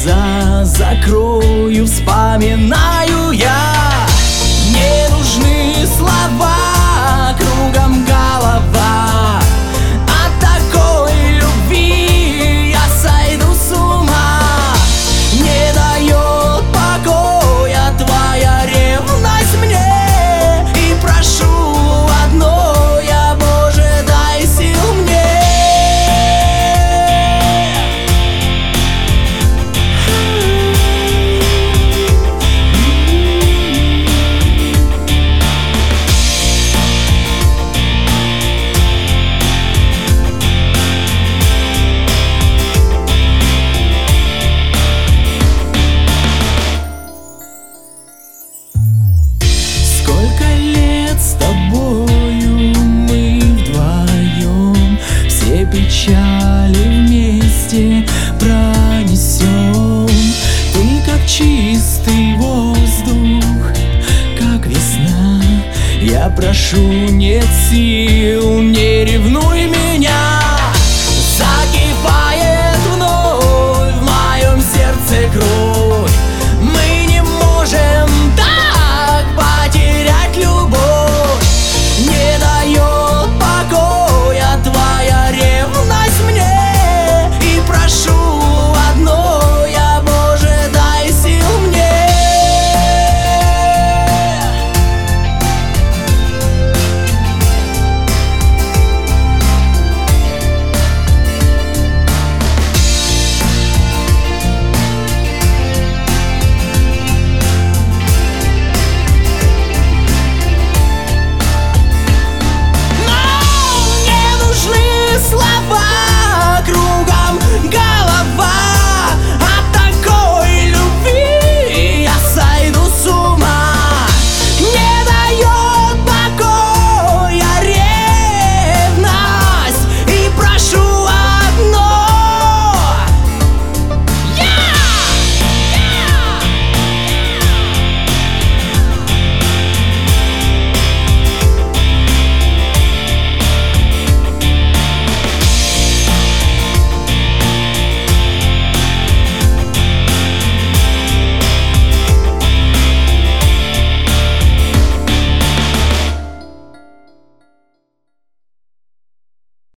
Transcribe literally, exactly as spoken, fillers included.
глаза закрою, вспоминаю я. Не нужны слова, кругом голова. От такой любви я сойду с ума. Не дает покоя твоя ревность мне. И прошу одно я, Боже, дай сил мне. Сколько лет с тобою мы вдвоем все печали вместе пронесем. Ты как чистый воздух, как весна. Я прошу, нет сил, нет